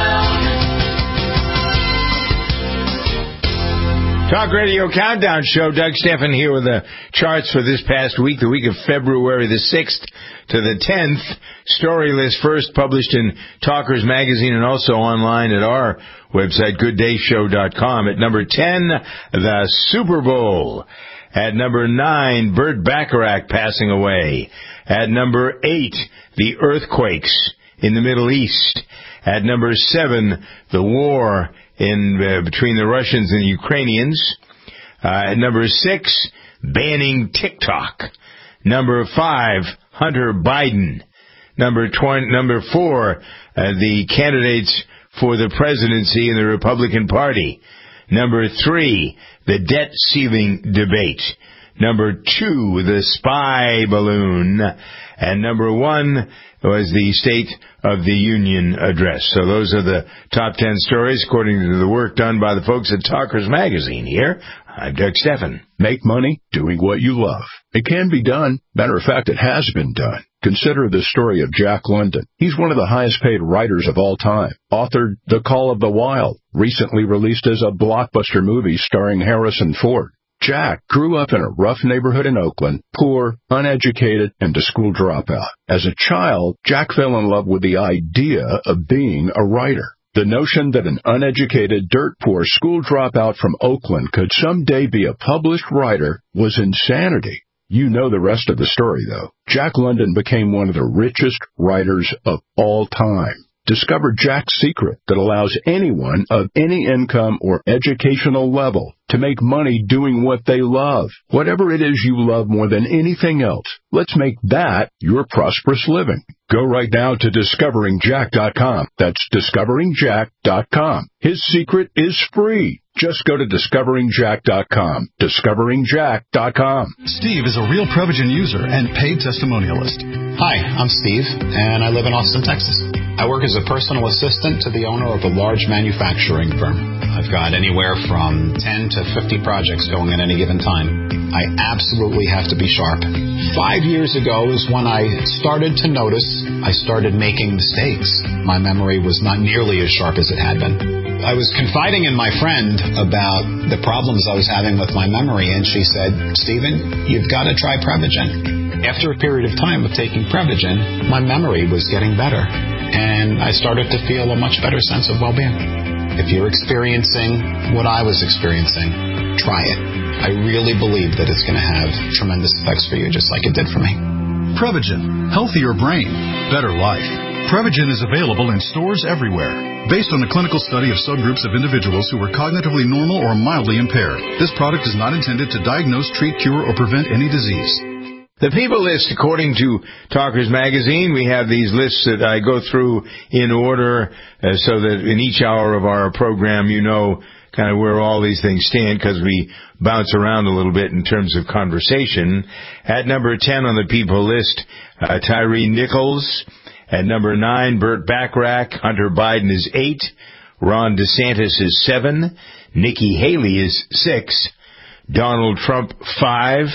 Talk Radio Countdown Show. Doug Steffen here with the charts for this past week, the week of February the sixth to the tenth. Story list first published in Talkers Magazine and also online at our website, good day show dot com. At number ten, the Super Bowl. At number nine, Burt Bacharach passing away. At number eight, the earthquakes in the Middle East. At number seven, the war in uh, between the Russians and the Ukrainians. Uh, at number six, banning TikTok. Number five, Hunter Biden. Number twenty, number four, uh, the candidates for the presidency in the Republican Party. Number three, the debt ceiling debate. Number two, the spy balloon. And number one was the State of the Union address. So those are the top ten stories according to the work done by the folks at Talkers Magazine here. I'm Doug Steffen. Make money doing what you love. It can be done. Matter of fact, it has been done. Consider the story of Jack London. He's one of the highest paid writers of all time. Authored The Call of the Wild, recently released as a blockbuster movie starring Harrison Ford. Jack grew up in a rough neighborhood in Oakland, poor, uneducated, and a school dropout. As a child, Jack fell in love with the idea of being a writer. The notion that an uneducated, dirt-poor school dropout from Oakland could someday be a published writer was insanity. You know the rest of the story, though. Jack London became one of the richest writers of all time. Discover Jack's secret that allows anyone of any income or educational level to make money doing what they love. Whatever it is you love more than anything else, let's make that your prosperous living. Go right now to discovering jack dot com. That's discovering jack dot com. His secret is free. Just go to discovering jack dot com. discovering jack dot com. Steve is a real Prevagen user and paid testimonialist. Hi, I'm Steve, and I live in Austin, Texas. I work as a personal assistant to the owner of a large manufacturing firm. I've got anywhere from ten to fifty projects going at any given time. I absolutely have to be sharp. Five years ago is when I started to notice I started making mistakes. My memory was not nearly as sharp as it had been. I was confiding in my friend about the problems I was having with my memory, and she said, Stephen, you've got to try Prevagen. After a period of time of taking Prevagen, my memory was getting better, and I started to feel a much better sense of well-being. If you're experiencing what I was experiencing, try it. I really believe that it's going to have tremendous effects for you, just like it did for me. Prevagen. Healthier brain. Better life. Prevagen is available in stores everywhere. Based on a clinical study of subgroups of individuals who were cognitively normal or mildly impaired, this product is not intended to diagnose, treat, cure, or prevent any disease. The People List, according to Talkers Magazine, we have these lists that I go through in order uh, so that in each hour of our program you know kind of where all these things stand because we bounce around a little bit in terms of conversation. At number ten on the People List, uh, Tyree Nichols. At number nine, Burt Bacharach. Hunter Biden is eight. Ron DeSantis is seven. Nikki Haley is six. Donald Trump, five.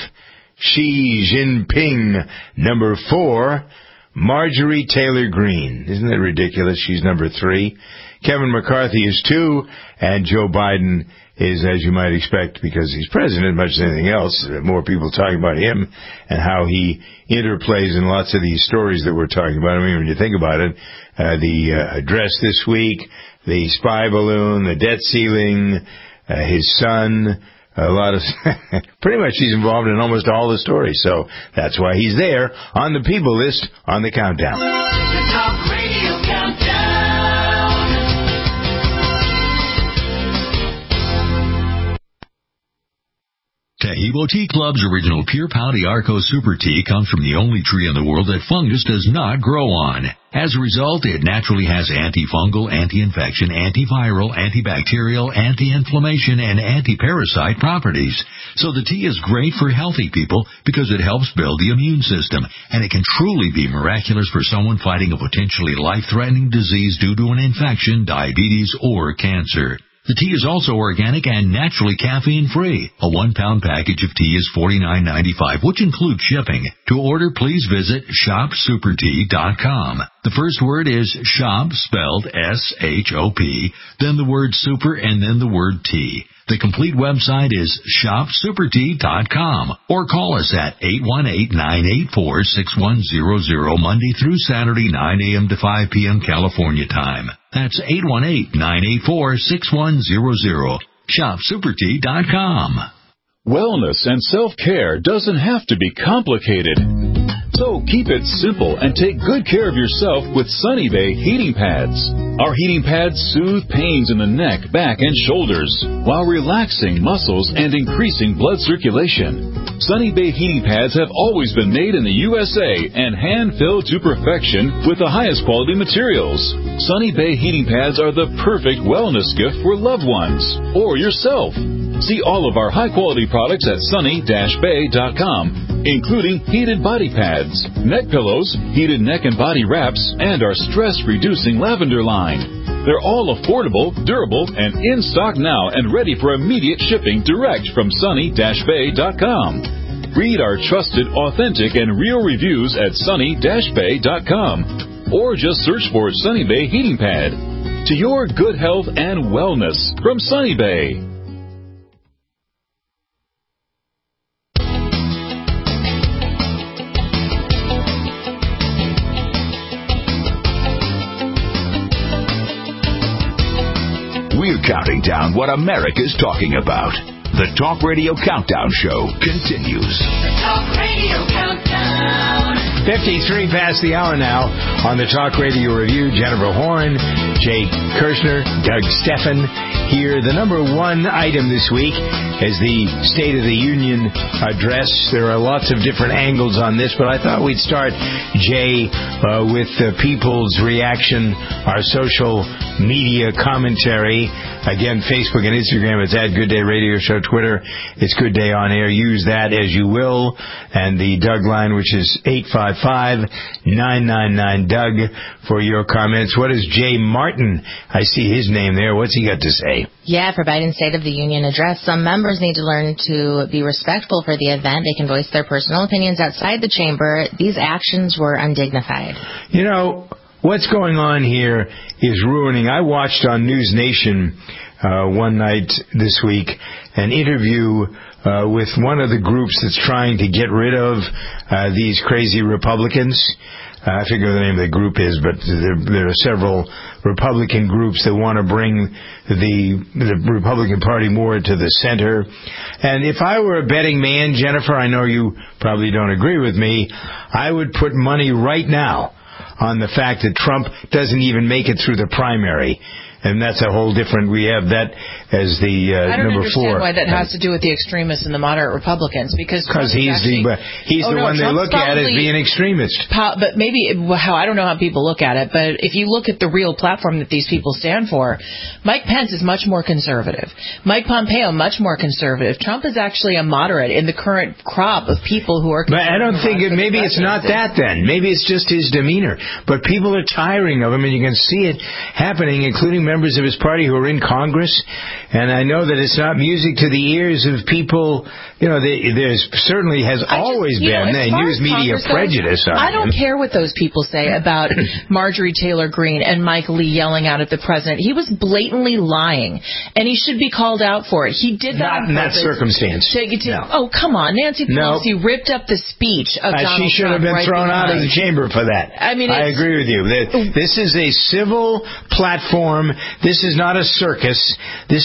Xi Jinping, number four. Marjorie Taylor Greene. Isn't that ridiculous? She's number three. Kevin McCarthy is two. And Joe Biden is, as you might expect, because he's president, much as anything else, more people talking about him and how he interplays in lots of these stories that we're talking about. I mean, when you think about it, uh, the uh, address this week, the spy balloon, the debt ceiling, uh, his son, a lot of, pretty much he's involved in almost all the stories. So that's why he's there on the People List on the Countdown. The Talk Radio Countdown. Hebo Tea Club's original Pure Pau d'Arco Super Tea comes from the only tree in the world that fungus does not grow on. As a result, it naturally has antifungal, anti-infection, antiviral, antibacterial, anti-inflammation, and anti-parasite properties. So the tea is great for healthy people because it helps build the immune system, and it can truly be miraculous for someone fighting a potentially life-threatening disease due to an infection, diabetes, or cancer. The tea is also organic and naturally caffeine-free. A one-pound package of tea is forty-nine ninety-five, which includes shipping. To order, please visit shop super tea dot com. The first word is shop, spelled S H O P, then the word super, and then the word tea. The complete website is shop super tea dot com, or call us at eight one eight, nine eight four, six one zero zero Monday through Saturday, nine a.m. to five p.m. California time. That's eight one eight, nine eight four, six one zero zero. shop super tea dot com. Wellness and self-care doesn't have to be complicated. So keep it simple and take good care of yourself with Sunny Bay heating pads. Our heating pads soothe pains in the neck, back, and shoulders while relaxing muscles and increasing blood circulation. Sunny Bay heating pads have always been made in the U S A and hand-filled to perfection with the highest quality materials. Sunny Bay heating pads are the perfect wellness gift for loved ones or yourself. See all of our high-quality products at sunny dash bay dot com, including heated body pads, neck pillows, heated neck and body wraps, and our stress-reducing lavender line. They're all affordable, durable, and in stock now and ready for immediate shipping direct from sunny dash bay dot com. Read our trusted, authentic, and real reviews at sunny dash bay dot com, or just search for Sunny Bay Heating Pad. To your good health and wellness from Sunny Bay. We're counting down what America's talking about. The Talk Radio Countdown Show continues. The Talk Radio Countdown. fifty-three past the hour now on the Talk Radio Review. Jennifer Horn, Jay Kirshner, Doug Steffen here. The number one item this week is the State of the Union address. There are lots of different angles on this, but I thought we'd start, Jay, uh, with the people's reaction, our social media commentary. Again, Facebook and Instagram, it's at Good Day Radio Show. Twitter, it's Good Day On Air. Use that as you will. And the Doug line, which is eight five five, nine nine nine, Doug, for your comments. What is Jay Martin? I see his name there. What's he got to say? Yeah, for Biden's State of the Union address, some members need to learn to be respectful for the event. They can voice their personal opinions outside the chamber. These actions were undignified. You know, what's going on here is ruining. I watched on News Nation uh, one night this week an interview uh, with one of the groups that's trying to get rid of uh, these crazy Republicans. Uh, I forget what the name of the group is, but there, there are several Republican groups that want to bring the, the Republican Party more to the center. And if I were a betting man, Jennifer, I know you probably don't agree with me, I would put money right now on the fact that Trump doesn't even make it through the primary. And that's a whole different, we have that as the uh, I don't number understand four. why that has to do with the extremists and the moderate Republicans, because Because he's actually, the he's oh, the no, one they Trump's look at as probably, being extremist. po- but maybe how I don't know how people look at it, but if you look at the real platform that these people stand for, Mike Pence is much more conservative. Mike Pompeo much more conservative. Trump is actually a moderate in the current crop of people who are. But I don't think it, maybe it's not that then. Maybe it's just his demeanor. But people are tiring of him, and you can see it happening, including members of his party who are in Congress. And I know that it's not music to the ears of people. You know, they, there's certainly has I always just, been know, a news media Congress prejudice goes, on I don't him. care what those people say about Marjorie Taylor Greene and Mike Lee yelling out at the president. He was blatantly lying, and he should be called out for it. He did that Not on in that purpose. circumstance. To, to, No. Oh, come on. Nancy Pelosi No. ripped up the speech of Uh, Donald she should Trump have been right thrown out of behind. the chamber for that. I mean, I it's- agree with you. This is a civil platform. This is not a circus. This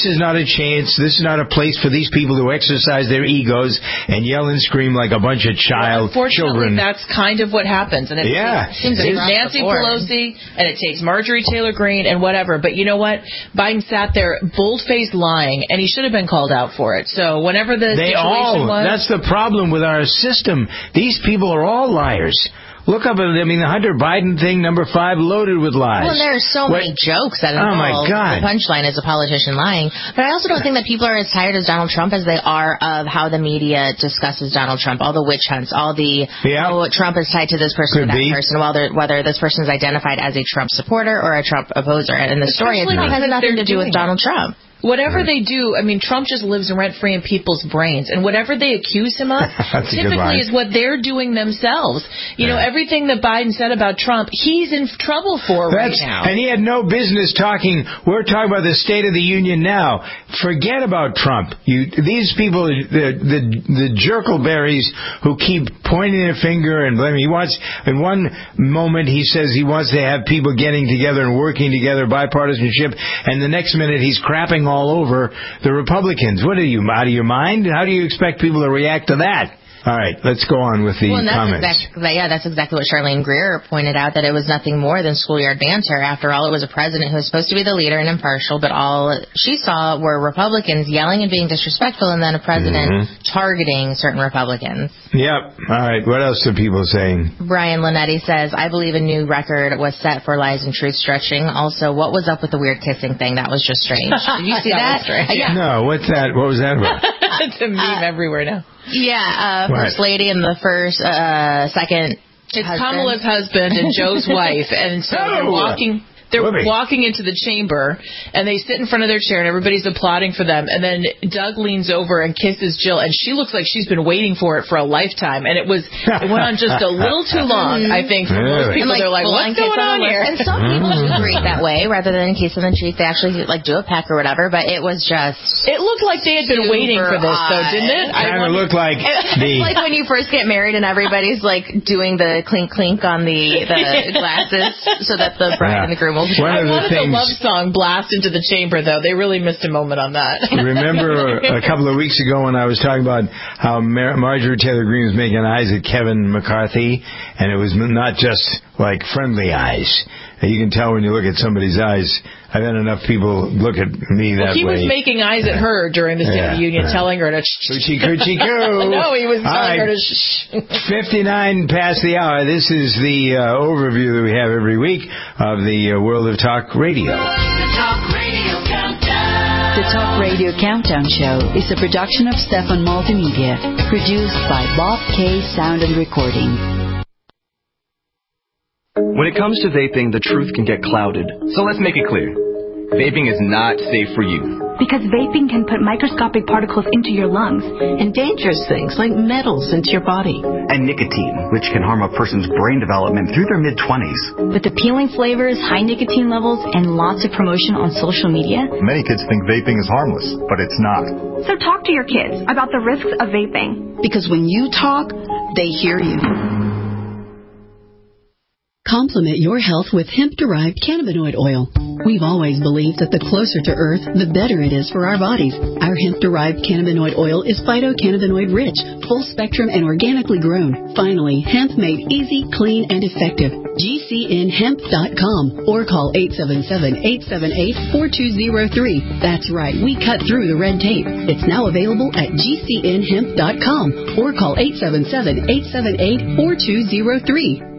this is not a chance. This is not a place for these people to exercise their egos and yell and scream like a bunch of child well, children. That's kind of what happens. And it yeah. seems like Nancy Pelosi, and it takes Marjorie Taylor Greene and whatever. But you know what? Biden sat there bold-faced lying, and he should have been called out for it. So whenever the they situation all, was... That's the problem with our system. These people are all liars. Look up, I mean, the Hunter Biden thing, number five, loaded with lies. Well, there are so what? many jokes that involve. Oh, my God. The punchline is a politician lying. But I also don't think that people are as tired as Donald Trump as they are of how the media discusses Donald Trump. All the witch hunts, all the, yeah. oh, Trump is tied to this person Could or that be. person, whether, whether this person is identified as a Trump supporter or a Trump opposer. And the story is, it has nothing to do with Donald Trump. Whatever they do, I mean, Trump just lives rent-free in people's brains. And whatever they accuse him of typically is what they're doing themselves. You yeah. know, everything that Biden said about Trump, he's in trouble for That's, right now. And he had no business talking. We're talking about the State of the Union now. Forget about Trump. You, these people, the, the, the jerkleberries who keep pointing their finger and blaming. He wants, in one moment, he says he wants to have people getting together and working together, bipartisanship, and the next minute he's crapping all over the Republicans. What are you, out of your mind? How do you expect people to react to that? All right, let's go on with the well, that's comments. Exactly, yeah, that's exactly what Charlene Greer pointed out, that it was nothing more than schoolyard banter. After all, it was a president who was supposed to be the leader and impartial, but all she saw were Republicans yelling and being disrespectful, and then a president mm-hmm. targeting certain Republicans. Yep. All right, what else are people saying? Brian Linetti says, I believe a new record was set for lies and truth stretching. Also, what was up with the weird kissing thing? That was just strange. Did you see that? that? Uh, yeah. No, what's that? What was that about? It's a meme uh, everywhere now. Yeah, uh, First Lady and the first, uh, second It's husband. Kamala's husband and Joe's wife, and so oh. they're walking... They're Whoopee. walking into the chamber, and they sit in front of their chair, and everybody's applauding for them. And then Doug leans over and kisses Jill, and she looks like she's been waiting for it for a lifetime. And it was it went on just a little too long, I think, for most people. Like, they're like, what's going on here? And some people do greet that way, rather than kiss in the cheek. They actually like do a peck or whatever, but it was just... It looked like they had been waiting for this, though, didn't it? It kind of looked like the... It's like when you first get married and everybody's like doing the clink clink on the, the glasses so that the bride yeah. and the groom will... One of the things... The love song blast into the chamber, though. They really missed a moment on that. Remember a couple of weeks ago when I was talking about how Mar- Marjorie Taylor Greene was making eyes at Kevin McCarthy, and it was not just like friendly eyes. You can tell when you look at somebody's eyes. I've had enough people look at me that well, he way. He was making eyes at her during the State yeah, of the Union, yeah. telling her to shh. Coochie, coochie, coo. No, he was telling right. her to shh. fifty-nine past the hour. This is the uh, overview that we have every week of the uh, World of Talk Radio. The Talk Radio Countdown. The Talk Radio Countdown Show is a production of Stefan Multimedia, produced by Bob K. Sound and Recording. When it comes to vaping, the truth can get clouded. So let's make it clear. Vaping is not safe for youth. Because vaping can put microscopic particles into your lungs. And dangerous things like metals into your body. And nicotine, which can harm a person's brain development through their mid-twenties. With appealing flavors, high nicotine levels, and lots of promotion on social media. Many kids think vaping is harmless, but it's not. So talk to your kids about the risks of vaping. Because when you talk, they hear you. Complement your health with hemp-derived cannabinoid oil. We've always believed that the closer to Earth, the better it is for our bodies. Our hemp-derived cannabinoid oil is phytocannabinoid-rich, full-spectrum, and organically grown. Finally, hemp made easy, clean, and effective. G C N hemp dot com or call eight seven seven, eight seven eight, four two zero three. That's right, we cut through the red tape. It's now available at G C N hemp dot com or call eight seven seven, eight seven eight, four two zero three.